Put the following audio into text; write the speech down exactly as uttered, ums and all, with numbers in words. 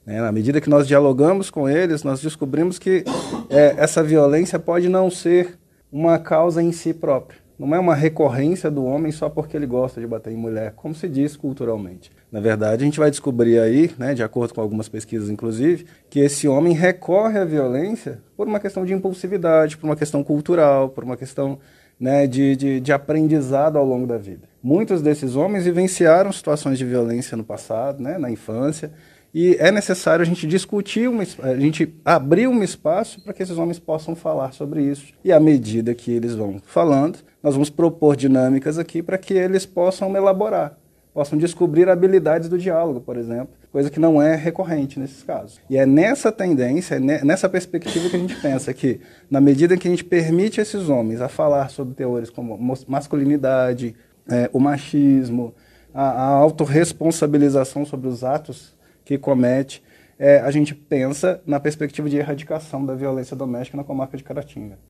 né? Na medida que nós dialogamos com eles, nós descobrimos que é, essa violência pode não ser uma causa em si própria. Não é uma recorrência do homem só porque ele gosta de bater em mulher, como se diz culturalmente. Na verdade, a gente vai descobrir aí, né, de acordo com algumas pesquisas inclusive, que esse homem recorre à violência por uma questão de impulsividade, por uma questão cultural, por uma questão, né, de, de, de aprendizado ao longo da vida. Muitos desses homens vivenciaram situações de violência no passado, né, na infância, e é necessário a gente discutir, uma, a gente abrir um espaço para que esses homens possam falar sobre isso. E à medida que eles vão falando, nós vamos propor dinâmicas aqui para que eles possam elaborar, possam descobrir habilidades do diálogo, por exemplo, coisa que não é recorrente nesses casos. E é nessa tendência, é nessa perspectiva que a gente pensa que, na medida em que a gente permite esses homens a falar sobre teores como masculinidade, é, o machismo, a, a autorresponsabilização sobre os atos que comete, é, a gente pensa na perspectiva de erradicação da violência doméstica na comarca de Caratinga.